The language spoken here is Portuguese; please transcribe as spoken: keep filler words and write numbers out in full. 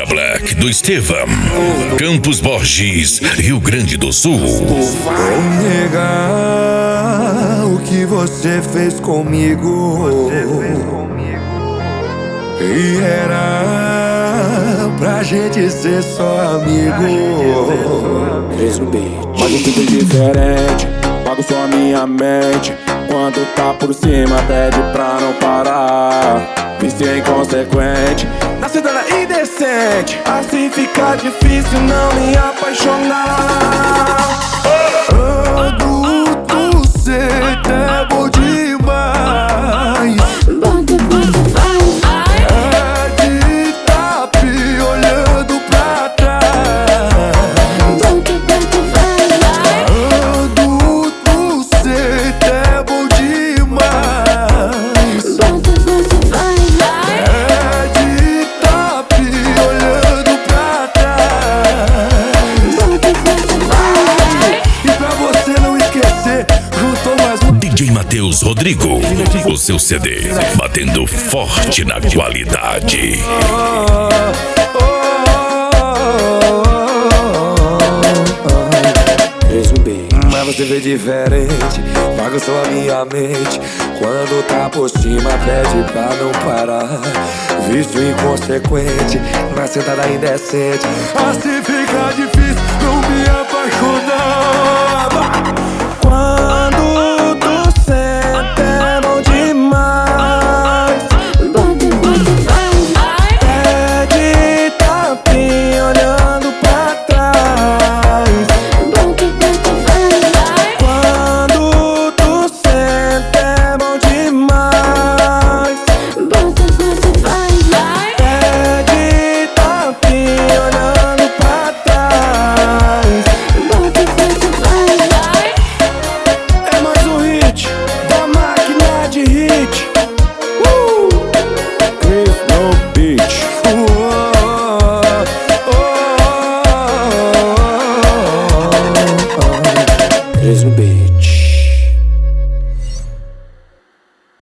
Extra Black do Estevam, Campos Borges, Rio Grande do Sul. Vou negar o que você fez comigo. E era pra gente ser só amigo. Três no beat. Mas um tudo diferente, pago só minha mente. Quando tá por cima pede pra não parar. Vício inconsequente, na cidade indecente. Assim fica difícil não me apaixonar. Adulto, cê é bom demais. É de tapi olhando pra trás. Adulto, cê é bom demais. É de tapi olhando pra trás. E pra você não esquecer, juntou mais um D J Matheus Rodrigo, o seu C D, batendo forte na qualidade. Três no beat. Mas você vê diferente, bagunçou a minha mente. Quando tá por cima pede pra não parar. Vício inconsequente, na sentada indecente. Assim fica difícil não me apaixonar.